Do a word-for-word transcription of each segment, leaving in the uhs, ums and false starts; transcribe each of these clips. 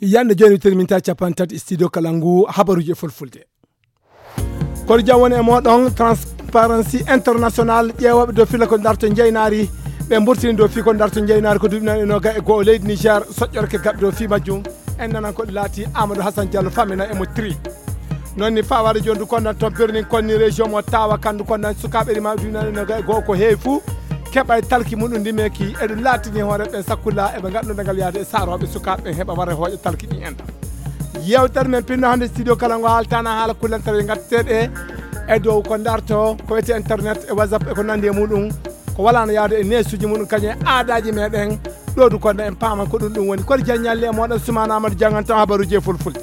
yande joni terminta capantat studio kalangu habaruji fulfulde kono jawon e modon Transparency International ƴeewoɓe do fila ko darto jeynari ɓe burtini do fi ko darto jeynari ko dubna no ga e go leydi Niger soƴƴorke gabbe do fi majjum en nanan ko laati Amadou Hassan Diallo famina e mo tri nonni fawade jondu kono to berni konni région mo tawa kandu kono sukaɓe rima dubna no ga e go ko heewi fu keɓa talki muɗum ndimeki eɗum laatini hoore ɓe sakkula eɓe ganduɗa ngal yaade e saroɓe sukaɓe heɓa wara hooƴo talki ɗi enɗam yewtere men pinno hande studio kala ngo haaltana haala kullantere gatteɗe e dow ko darto ko wiyete internet e whatsapp e ko nandi e muɗum ko walano yaade e nesuji muɗum kañum e aadaji meɗen ɗodu konno en paama ko ɗum ɗum woni kono jaññalle e moɗon Soumana Amadou Diangan taw habaruji e fulfulde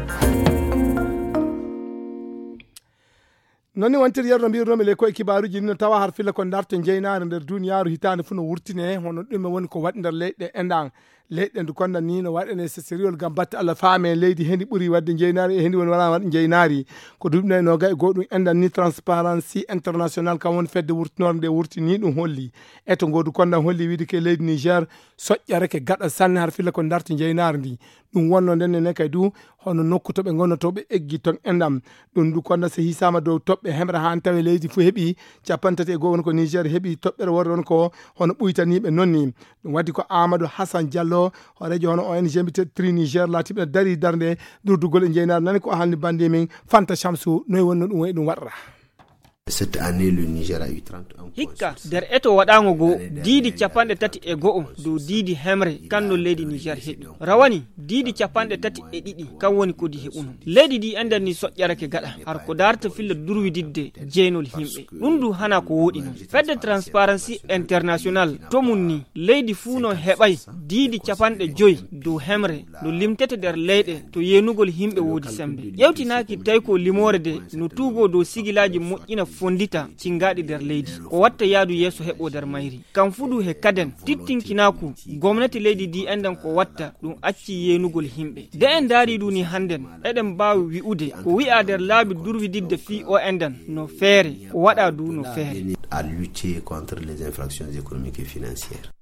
nonni wontiri yerno mbirnomi le koye kibaruji no tawa har filla ko darto jeynare nder duniyaru hitande fu no wurtine hono ɗum woni ko waɗi nder leyɗe enɗan leyɗe ndu konda ni no waɗene seseriol gam batte Allah faame leydi hendi ɓuuri wadde jeynari e hendi woni wala wadde jeynari ko dubne no ga e goɗɗum enɗan ni Transparency International kam woni fedde wurtinorde nde wurtini ɗum holli e to godu konda holli wiide ke leydi Niger soƴƴare ke gaɗa sanne har filla ko darto jeynari ndi ɗum wonno nden ne kay du hono nokku to ɓe gonnoto ɓe eggi ton enɗam ɗum du konda so hisama dow toɓɓe hemra han tawi leydi fu heeɓi capantati e goo woni ko Niger heeɓi toɓɓere worde won ko hono ɓuytaniɓe nonni ɗum waddi ko Amadou Hassan Diallo horejo hono O N G mbite tri Niger laatiɓe dari darde durdugol e jeynare nani ko haalni bandi min Fanta Chamsou noyi wonno ɗum woni ɗum waɗra cette année le Niger a eu trente et un hikka der eto waɗango go diidi capanɗe tati e go'o dow diidi hemre kanno leydi Niger heɓi rawani diidi capanɗe tati e ɗiɗi kan woni kodi heɓuno leydi ɗi ender ni soƴƴarake gaɗa har ko darta filla durwididde jeynol himɓe ɗum du hana ko woɗi non fedde Transparency International tomum ni leydi fuu no heɓay diidi capanɗe joyi dow hemre no limtete nder leyɗe to yenugol himɓe woodi sembe ƴewtinaki tawi ko limore de no tuugo dow sigilaji moƴƴina fondita cingaɗi nder leydi ko watta yaadu yeeso heɓo nder mayri kam fuɗu he kaden tittinkinaku gomnati leydi di enden ko watta ɗum acci yenugol himɓe de en daari ɗu ni hannden eɗen mbawi wi'ude ko wi'a nder laabi durwididde fi o enden no feere ko waɗa du no feere à lutter contre les infractions économiques et financières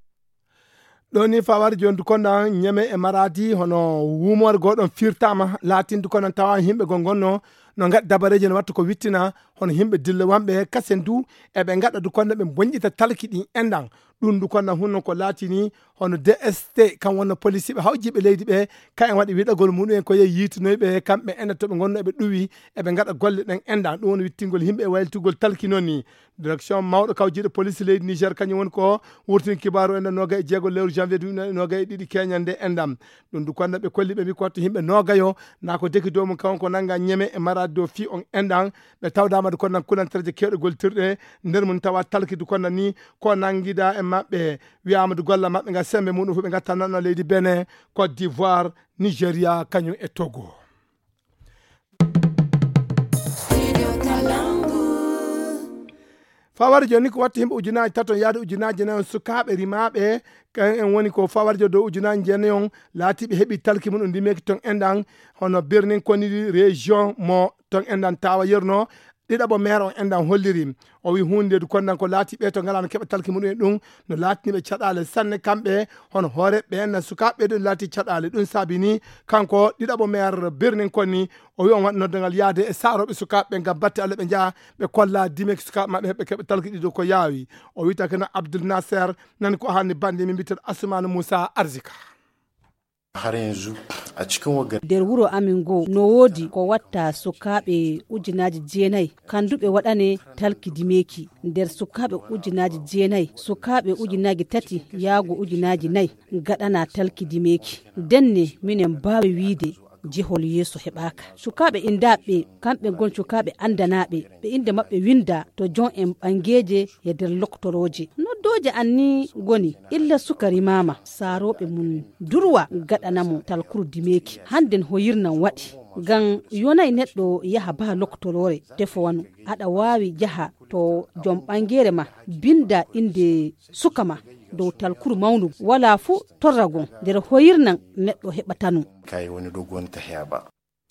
ɗo ni fawar jondu konda ñeme e maradi hono wumore goɗon firtama latindu kono tawa himɓe go gonno no gaɗa dabareji no watta ko wittina hono himɓe dilla wamɓe kasen du eɓe gaɗa du konda ɓe bonƴita talki ɗi enɗan ɗum du konda hunno ko laatini hono D S T kam wonno police ɓe hawjiɓe leydi ɓe ka en waɗi wiɗagol muɗum ko yehi yitinoyɓe kamɓe ene toɓe gonno eɓe ɗuwi eɓe gaɗa golle ɗen enɗan ɗum woni wittingol himɓe e wayltugol talki noon ni direction mawɗo kawjiɗo police leydi Niger kañum woni ko wurtini kibaru enden noga e jeegol lewru janvier noga e ɗiɗi keñande enɗam ɗum du konda ɓe kolli ɓe mbi ko to himɓe nogayo na ko deki dow mum kawon ko nanga ñeme e marade dow fi on enɗan ɓe tawdama du kondan kulantareje kewɗe goltirɗe nder mum tawa talki du konda ni ko nanguida e maɓɓe wiyama du golla maɓɓe ga sembe muɗum fu ɓe gatta nanno leydi Benin Côte d'Ivoire Nigéria kañum e Togo fawar joni ko watta himɓe ujunaji tato yaade ujunaji nayon sukaɓe rimaɓe kan en woni ko fawarjo dow ujunaji jeenayon laatiɓe heeɓi talki muɗum ndimeki ton enɗan hono birnin koni région mo ton enɗan tawa yerno ɗiɗaɓo maire on enɗan holliri o wi hunde du kondan ko laati ɓe to ngala no keɓa talki muɗum e ɗum no laatiniɓe caɗale sanne kamɓe hono hooreɓe en sukaɓe ɗum laati caɗale ɗum saabini kanko ɗiɗaɓo maire birnin konni o wi on waɗi noddangal yaade e saroɓe sukaɓe gam batte Allah ɓe jaa ɓe kolla dimeki sukaɓe maɓɓe heɓe keɓe talki ɗiɗo ko yaawi o wi takeno Abdoul Nasser nani ko haalni bande min mbiteɗo Assoumana Moussa Arzika har yanzu a cikin wagar der wuro amin go no wodi ko watta sukaɓe ujunaji jeenayi kanduɓe waɗane talki dimeki nder sukaɓe ujunaji jeenayi sukaɓe ujunaji tati yaago ujunaji nayyi gaɗana talki dimeki denne minen mbawi wiide jehol yeeso heɓaka sukaɓe indaɓe kamɓe gon sukaɓe andanaɓe ɓe inde mabɓe winda to jon en ɓangeje e nder loktoroje noddoje anni goni illa sukari mama saroɓe mum durwa gaɗanamo talkuru dimeki hannden hoyirnan waɗi gan yonay neɗɗo yaha baha loktorore defo wano aɗa wawi jaha to jom ɓangere ma binda inde suka ma dow talkuru mawnu wala fu torragon nder hoyirnan neɗɗo heɓatanu kai woni dogon ta heɓa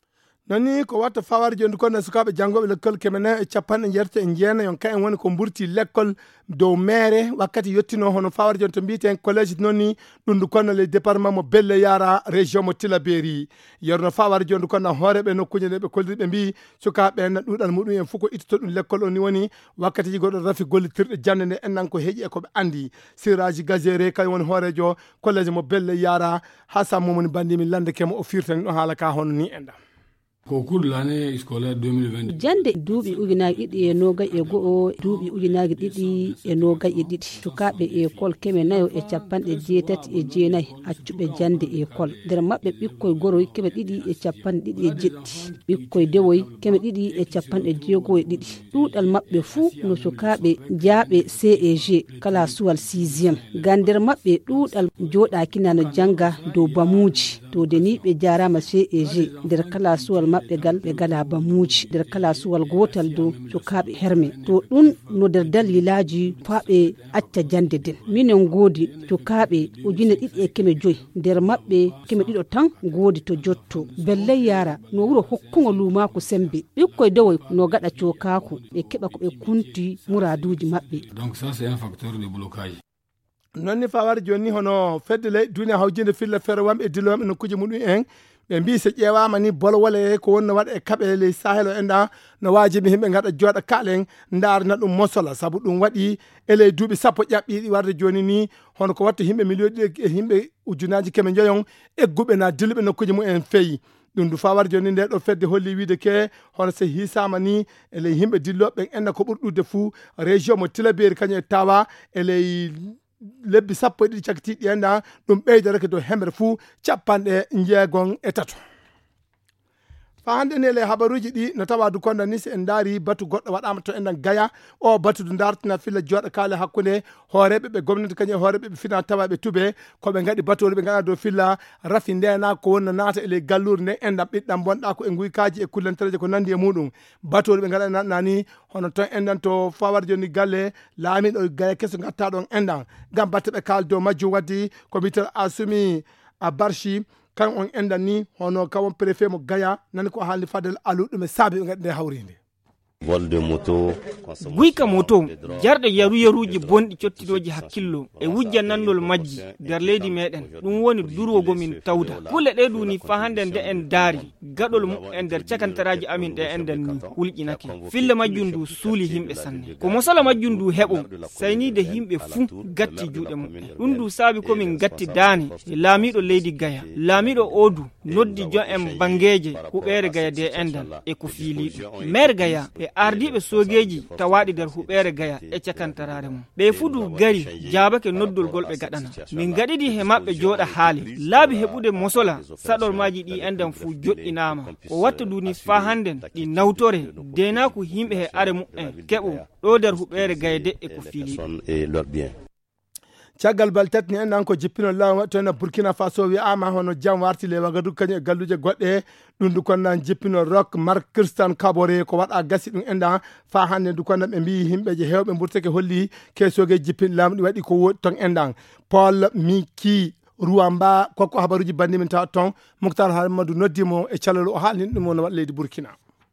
nani ko watta fawar jondu ko na sukaɓe jangoɓe l'école kemene e capanɗe jeerta e jeena yon ka en woni ko burti l'école dow maire wakkati yettino hono fawar jon to mbiyeten collège nonni ɗum du konno le département mo belle yara région mo tilaberi yerno fawar jondu konno hooreɓe nokkuji ɗe ɓe kolliriɓe mbi sukaɓe na ɗuɗal muɗum en fof ko ittoto ɗum l'école o ni woni wakkati ji goɗɗo rafi gollitirɗe jande nde ennan ko heeƴi e koɓe andi siraji gazéré kañum woni hoorejo collège mo belle yara ha sammumoni bandimi lande kemo o firtani ɗo haala ka hono ni enɗam Au cours de l'année scolaire deux mille vingt. Jande duuɓi ujunaaji ɗiɗi e noogay e go'o duuɓi ujunaaji ɗiɗi e noogay e ɗiɗi sukaaɓe école keme nayo e capanɗe jeetati e jeenayi accuɓe jande école nder maɓɓe ɓikkoye goroy keme ɗiɗi e capanɗe ɗiɗi e jeɗɗi ɓikkoye dewoy keme ɗiɗi e capanɗe jeegoo e ɗiɗi ɗuuɗal maɓɓe fuu no sukaaɓe jaaɓe C E G kala suwal sixiéme ngam nder maɓɓe ɗuuɗal jooɗaakina no jannga dow bamuuji to deni ɓe jaarama C E G nder kala suwal maɓɓe gal ɓe gala bamuuji nder kala suwal gotal dow sukaaɓe herme to ɗum no nder dalilaji faaɓe acca jande den minen goodi sukaaɓe ujune ɗiɗi e keme joyi nder maɓɓe keme ɗiɗo tan goodi to jotto belley yara no wuro hokkugo lumako sembe ɓikkoye dewoy no gaɗa cokaku ɓe keɓa ko ɓe kunti muraduji maɓɓe. Donc ça c'est un facteur de blocage. nonni fawar joni hono fedde ley duniya hawjinde filla fere wamɓe e dille wamɓe nokkuji muɗum en ɓe mbi so ƴeewama ni bolwole ko wonno waɗa e kaɓe ley sahel o enɗa no wajibi himɓe gaɗa jooɗa kaalen darna ɗum mosola saabu ɗum waɗi ele duuɓi sappo ƴaɓɓiɗi warde joni ni hono ko watta himɓe million ɗiɗi e himɓe ujunaji keme joyon egguɓe na dilluɓe nokkuji mumen feeyi ɗum du fawar joni nde ɗo fedde holli wiide ke hono so hisama ni eley himɓe dilloɓe enna ko ɓurɗude fuu région mo tilaberi kañum e tawa eley lebbi sappo e ɗiɗi cakitiɗi enɗa ɗum ɓeydarake dow hemre fuu capanɗe jeegon e tato fa hande ni ele habaruji ɗi no tawa du konda ni so en daari batu goɗɗo waɗama to enɗan gaya o batu du dartina filla jooɗo kaale hakkude hooreɓe ɓe gomnati kañum e hooreɓe ɓe fina tawaɓe tuɓe koɓe gaɗi batole ɓe gaɗa dow filla rafi ndena ko wonno naata ele gallure nde enɗam ɓiɗɗam bonɗa ko e guykaji e kullantereje ko nandi e muɗum batole ɓe gaɗa nanani hono ton enɗan to fawar joni galle laamiɗo gaya keso gatta ɗon enɗan gam batte ɓe kaal dow majjum waddi ko mbiyetel Assimi Abarchi kan on endan ni hono kawon préfet mo gaya nani ko haalni fadel aluɗum e saabi ɓe gaɗi nde hawrinde vol de moto guyka moto jarɗe yaru yaruji bonɗi cottiɗoji hakkillo e wujja nandol majji nder leydi meɗen ɗum woni durwogo min tawda kulle ɗe duni fa hande nde en daari gaɗol mumen nder cakantaraji amin ɗe enden ni hulƴinake fille majjum ndu suuli himɓe sanne ko mosala majjum ndu heɓo saynide himɓe fuu gatti juuɗe mumen ɗum ndu saabi komin gatti daane e laamiɗo leydi gaya laamiɗo odu noddi jo en bangeje huɓere gaya de endal e ko fiiliɗo maire gaya e ardiɓe sogeji tawaɗi nder huɓere gaya e cakantarare mum ɓe fudu gari jabake noddol gol ɓe gaɗana min gaɗiɗi he maɓɓe jooɗa haali laabi heɓude mosola saɗor maji ɗi enden fu joɗɗinama ko watta duni fa handen ɗi nawtore dena ko himɓe he are mumen keɓo ɗo nder huɓere gaya de e ko fiiliɗo caggal bal tati ni enɗan ko jippino law to na Burkina Faso wi'ama hono jam warti le wagadu kañum e galluje goɗɗe ɗum du konnan jippino Roch Marc Christian Kaboré ko waɗa gasi ɗum enɗan fa hande du konnan ɓe mbi himɓeje hewɓe mburtake holli kesogue jippin laamu ɗi waɗi ko woɗi ton enɗan Paul Miki Ruamba koko habaruji bandimin tawa ton Mokhtar Hamadou noddimo e calalo o haalni ɗum no waɗa leydi Burkina.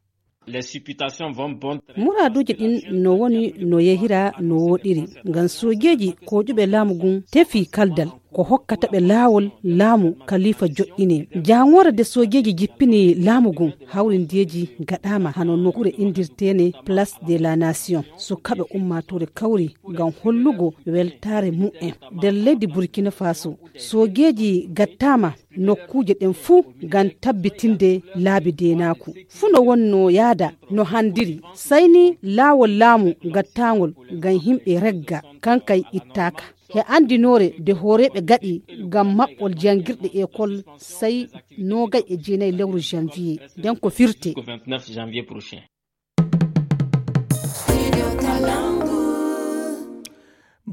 muraduji ɗin no woni no yehira no woɗiri ngam sojeji ko ƴuɓe laamu gun tefi kaldal ko hokkata ɓe laawol laamu kalifa joɗɗine jangore de sojeji jippini laamu gun hawrindiyeji gaɗama hano nokkure indirtene place de la nation sukaɓe ummatore kawri ngam hollugo weltare mu'en nder leydi Burkina Faso sojeji gattama nokkuje ɗen fuu ngam tabbitinde laabi denaku fuu no wonno yaada no handiri sayni laawol laamu gattagol ngam himɓe regga kankay ittaka he andinore de hooreɓe gaɗi ngam maɓɓol jangirɗe école say nogay e jeenayi lewru janvier nden ko firte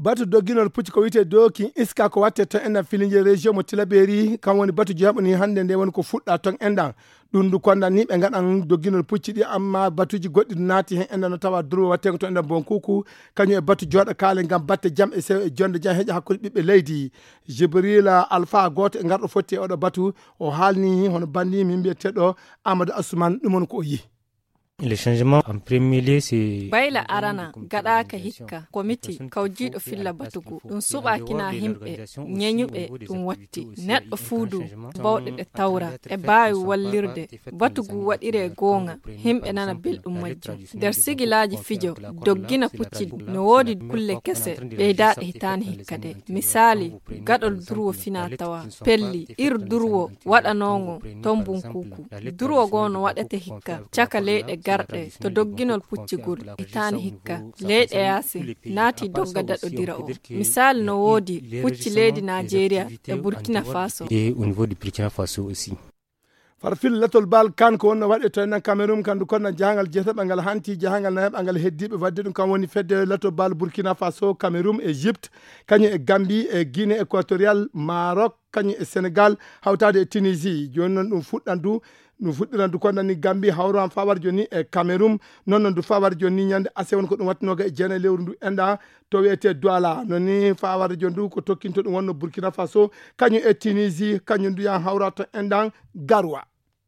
batu dogginol pucci ko wiyete doki iska ko watte to enɗan filinje région mo Tilaberi kam woni batu jaɓani hande nde woni ko fuɗɗa ton enɗan ɗum du kondan ni ɓe gaɗan dogginol pucci ɗi amma batuji goɗɗi naati hen enɗan no tawa durwo watte ko to enɗan bon kuku kañum e batu joɗo kaale gam batte jaam e sew e jonde jam heeƴa hakkude ɓiɓɓe leydi Jibrila Alpha goto e garɗo fotti e oɗo batu o haalni hono bandi min mbiyeteɗo Amadou Assoumane ɗum on ko o yi. Le changement en premier lieu c'est bayla arana gaɗaka hikka komiti kawjiɗo filla batugu ɗum suɓakina himɓe ñeñuɓe ɗum watti neɗɗo fuudu bawɗe ɗe tawra e baawi wallirde batugu waɗire goonga himɓe nana belɗum majjum nder sigilaji fijo doggina pucci no woodi kulle kese ɓeydaɗe hitani hikka de misali gaɗol durwo fina tawa pelli ir durwo waɗanogo tombun kuku durwo goo no waɗete hikka caka leyɗe garɗe to dogginol puccigol e tani hikka leyɗe yaasi naati dogga daɗodira o misali no woodi pucci leydi Nigeria e Burkina Faso et au niveau du Burkina Faso aussi. far fil latol bal kan ko wonno waɗe to en Cameroun kandu konna jahangal jeetaɓe ngal hanti jahangal nayaɓe ngal heddiɓe wadde ɗum kam woni fedde latol bal Burkina Faso Cameroun Égypte kañum e Gambie e Guinée équatorial Maroc kañum e Sénégal hawtade e Tunisie joni noon ɗum fuɗɗan du ɗum fuɗɗiran du konnan ni Gambie hawran fawar joni e Cameroun non non du fawar joni ñande ase won ko ɗum wattinoga e jeenayi lewru ndu enɗa to wiyete Douala non ni fawar joni du ko tokkinto ɗum wonno Burkina Faso kañum e Tunisie kañum du yan hawra to enɗan Garoua.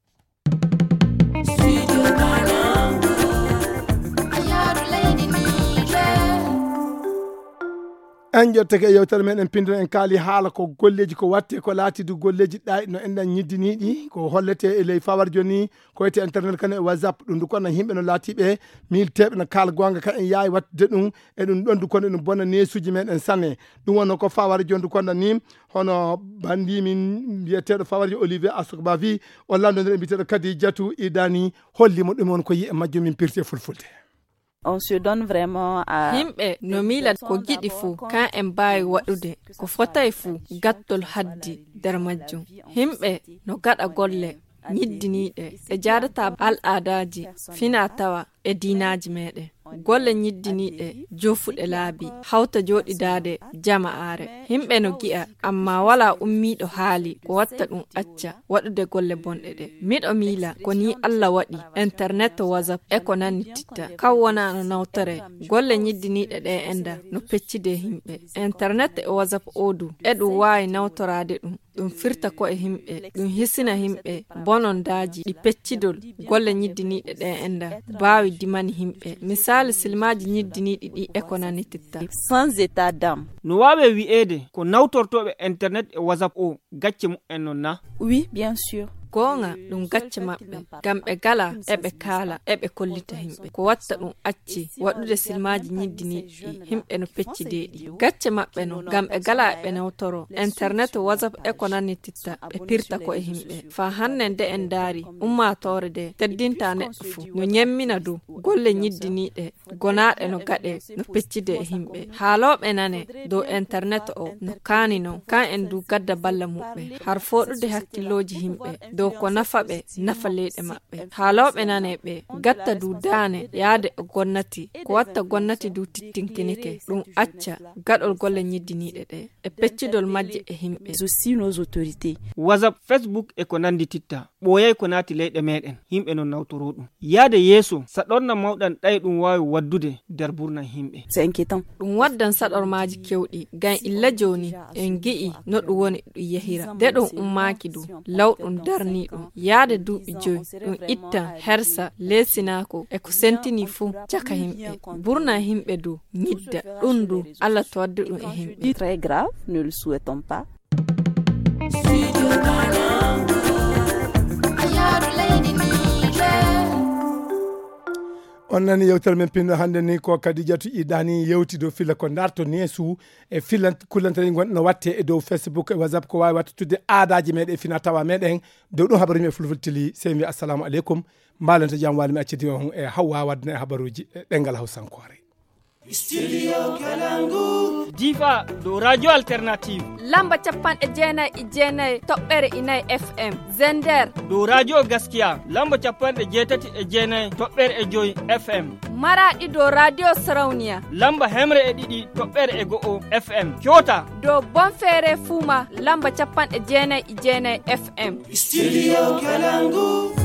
en jottake e yewtere meɗen pindira en kaali haala ko golleji ko watte ko laatidu golleji ɗayɗi no enɗan ñiddiniɗi ko hollete e ley fawar joni ko wiyete internet kane e whatsapp ɗum du kono yimɓe no laatiɓe milteɓe no kaala gonga ka en yaawi wattude ɗum e ɗum ɗon du kono ɗum bonna nesuji meɗen sanne ɗum wonno ko fawar joni du kono ni hono bandi min mbiyeteɗo fawarji Olivier Asokba wi o landodire mbiteɗo kadi Diatou Idani hollimo ɗum won ko yi e majjum min pirti e fulfulde. On se donne vraiment à himɓe no miila ko giɗi fuu kan en mbaawi waɗude ko fotay fuu gattol haddi nder majjum himɓe no gaɗa golle ñiddiniiɗe e jaadata al aadaji fina tawa e diinaji meɗen golle ñiddiniiɗe jofuɗe laabi hawta jooɗidaade jama'aare himɓe no gi'a amma wala ummiiɗo haali ko watta ɗum acca waɗude golle bonɗe ɗe miɗo miila ko ni Allah waɗi internet whatsapp e ko nanni titta kan wona no nawtore golle ñiddiniiɗe ɗe enda no peccide himɓe internet e whatsapp odu e ɗum waawi nawtoraade ɗum ɗum firta ko e himɓe ɗum hisina himɓe bonondaji ɗi peccidol golle ñiddiniiɗe ɗe enda baawi dimani himɓe misali silmaji ñiddiniiɗi ɗi e ko nanni titta sans état d'âme. no wawe wi'ede ko nawtortoɓe internet e whatsapp o gacce mu'en non na? Oui, bien sûr. gonga ɗum gacce maɓɓe ngam ɓe gala eɓe kaala eɓe kollita himɓe ko watta ɗum acci waɗude silmaji ñiddiniɗi himɓe no peccideɗi gacce maɓɓe no ngam ɓe gala eɓe nawtoro internet whatsapp e ko nanni titta ɓe pirta ko e himɓe fa hanne nde en daari ummatore de teddinta neɗɗo fuu no ñemmina dow golle ñiddiniɗe gonaɗe no gaɗe no peccide e himɓe haaloɓe nane dow internet o no kaani non kan en du gadda balla muɓɓe har foɗude hakkilloji himɓe dow ko nafa ɓe nafa leyɗe maɓɓe haaloɓe nane ɓe gatta du daane yaade e gonnati ko watta gonnati du tittinkinike ɗum acca gaɗol golle ñiddiniɗe ɗe e peccidol majje e himɓe aussi nos autorités. whatsapp facebook e ko nandi titta ɓooyay ko naati leyɗe meɗen yimɓe non nawtoro ɗum yaade yeeso saɗorna mawɗan ɗay ɗum wawi waddude nder burnan yimɓe c'est inquiétant ɗum waddan saɗormaji kewɗi gam illa joni en gi'i no ɗum woni ɗum yehira de ɗum ummaki du lawɗum darni ɗum yaade duuɓi joyi ɗum itta hersa lesinako e ko sentini fuu caka himɓe burna himɓe du ñidda ɗum du Allah to wadde ɗum e himɓe très grave, ne le souhaitons pas. on nani yewtere men pinno hande ni ko kadi Diatou Idani yewti dow filla ko darto neesu e filan kullantani gonno watte e dow Facebook e WhatsApp ko wawi wattude aadaji meɗen fina tawa meɗen dow ɗum habaru me fulful tili sey mi assalamu aleykum mbalenta jam walimi accidi on e Hawwa wadna e habaruji ɗengal Hawsankore. Studio Kalangu. Difa do radio alternative. Lamba capan e jeenay e jeenay toɓɓere inay F M. Zender do radio gaskiya. Lamba capan e jeetati e jeenay toɓɓere e joyi F M. Maradi do radio Sarauniya. Lamba hemre e ɗiɗi toɓɓere e go'o F M. Kyota do Bonfere Fuma. Lamba capan e jeenay e jeenay F M. Studio Kalangu.